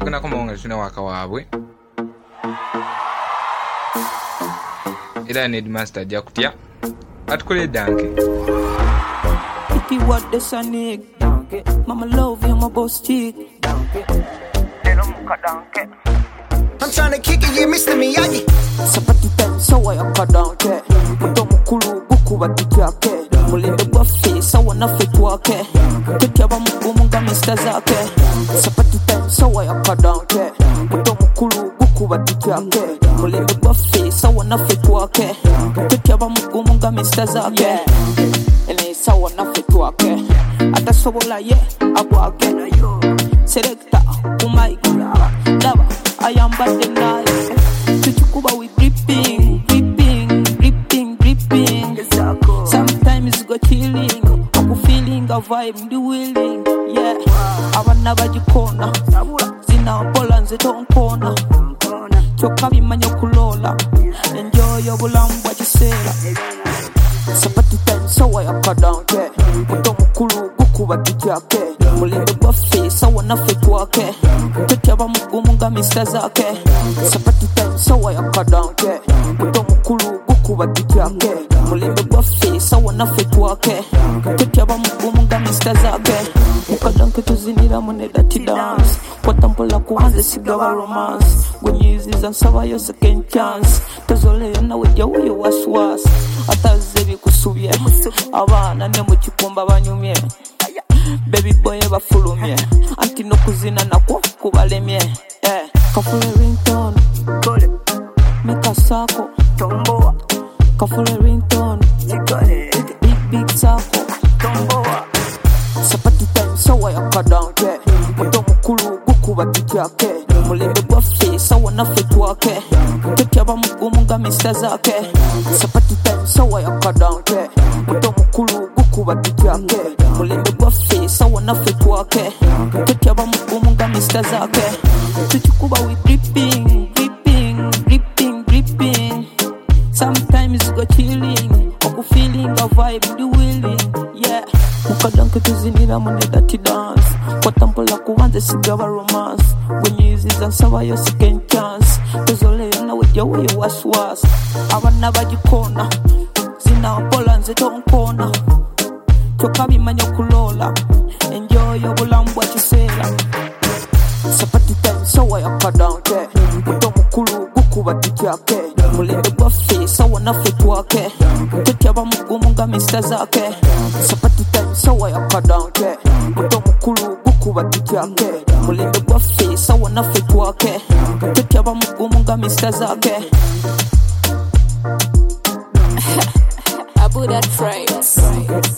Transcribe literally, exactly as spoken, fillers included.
Tugenda kumonga tuna waka wabwe. Ila need master jakutya. Atukole danke. If you want the sonic, danke. Mama love you, my boss chick, danke. I'm trying to kick it, yeah, Mister Miyagi. Sapati ten sawa yakadanke. Muto mukulu gukuba tikyake. Mulinde bwafe sawa nafe twake. Tetyaba mugumu nga Mister Zake. Sapati ten sawa yakadanke. Muto mukulu gukuba tikyake. Mulinde bwafe sawa nafe twake. Tetyaba mugumu nga Mister Zake. Ene sawa nafe twake. Atasobola ye abwake. Selector umaika lava I am bad nice. Tuchukuba we dripping, dripping, dripping, dripping. Sometimes go chilling, I'm feeling a vibe, the willing. Yeah, I want never you corner. Zina pola nzeto corner. Chokabi manyo kulola. Enjoy your bulam what you say. Sapati ten sawa yakadanke. Muto mukulu gukuba tikyake. Mulinde bwafe sawa nafe twake. Tetyaba mugumu nga Mister Zake. Sapati ten sawa yakadanke. Muto mukulu gukuba tikyake. Mulinde bwafe sawa nafe twake. Tetyaba mugumu nga Mister Zake. Mukadanke tuzinira mune dati dance. Kwatampola kuhanze sigaba romance. Gwenyiziza nsaba yo second chance. Tazole na wejja uyo waswas. Ataze kusubye abana ne mu kikumba banyumye baby boy bafulumye anti no kuzina nako kubalemye eh kafule ringtone gole mikasako tomboa kafule ringtone jikale big big sako tomboa sapati time sawa yakadanke muto mukulu gukuba tikyake mulinde bwafe sawa nafe twake tetyaba mugumu nga Mister Zake sapati time sawa yakadanke muto mukulu gukuba tikyake mulinde bwafe sawa nafe twake tetyaba mugumu nga Mister Zake tuchukuba we dripping dripping dripping dripping sometimes go chilling oku feeling a vibe the willing yeah mukadanke tuzinira mune dati dance kwatampola kuwanze sigaba romance gwenyiziza nsaba yo second chance tuzole na wejja uyo waswas abana bagikona zina pola nzeto nkona chokabi manyo kulola enjoy obulamu bwa kiseera sapati time sawa yakadanke muto mukulu gukuba tikyake mulinde bwafe sawa nafe twake tetyaba mugumu nga Mister Zake sapati time sawa yakadanke muto mukulu gukuba tikyake mulinde bwafe sawa nafe twake tetyaba mugumu nga Mister Zake. Abu that phrase.